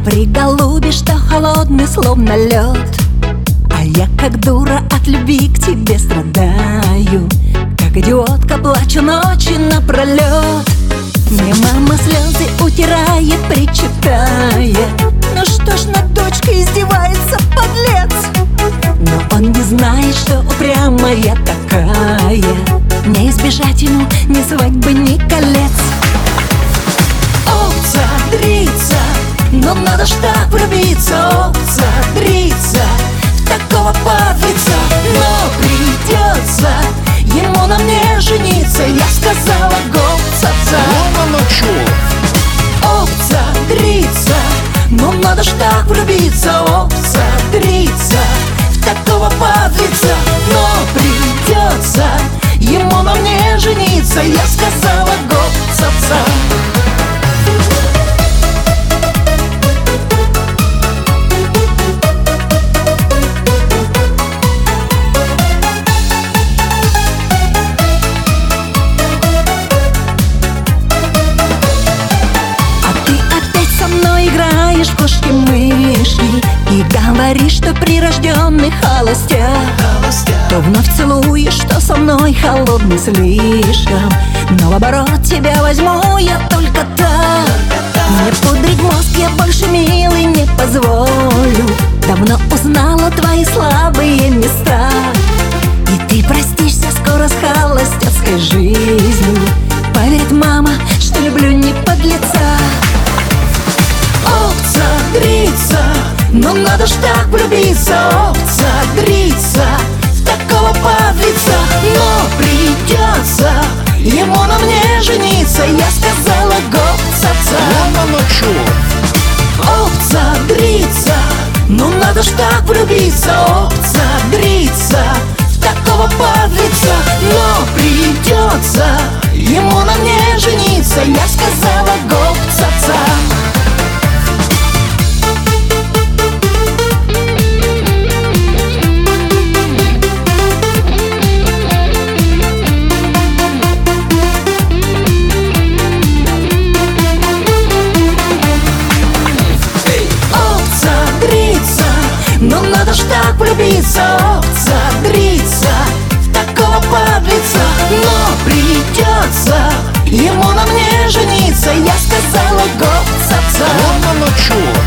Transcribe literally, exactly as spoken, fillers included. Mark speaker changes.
Speaker 1: приголубишь, что холодный, словно лед. А я как дура от любви к тебе страдаю, как идиотка плачу ночи напролет. Мне мама слезы утирает, причитая: ну что ж над дочкой издевается, подлец. Но он не знает, что упрямая такая, не избежать ему ни свадьбы, ни колец. Овца, дрица, но надо ж так влюбиться. Овца, дрица, в такого подлеца. Но придется ему на мне жениться, я сказала гоп-цаца. Овца, дрица, но надо ж так влюбиться. Овца, дрица, в такого подлеца. Но придется ему на мне жениться, я сказала гоп-цаца. В кошки-мышки и говоришь, что прирожденный холостяк, то вновь целуешь, что со мной холодный слишком. Но в оборот тебя возьму я только так. Мне пудрить мозг я больше, милый, не позволю. Давно узнала твои слабые места, и ты простишься скоро с холостяцкой жизнью. Поверит мама, что люблю не подлеца. Овца, дрица, но надо ж так влюбиться. Овца, дрица, в такого подлеца. Но придется ему на мне жениться, я сказала гоп-цаца. Овца, дрица, ну надо ж так влюбиться. Овца, дрица, в такого подлеца. Но придется ему на мне жениться, я сказала гоп-цаца. Но надо ж так влюбиться. Овца, дрица, в такого подлеца. Но придется ему на мне жениться, я сказала гоп-цаца.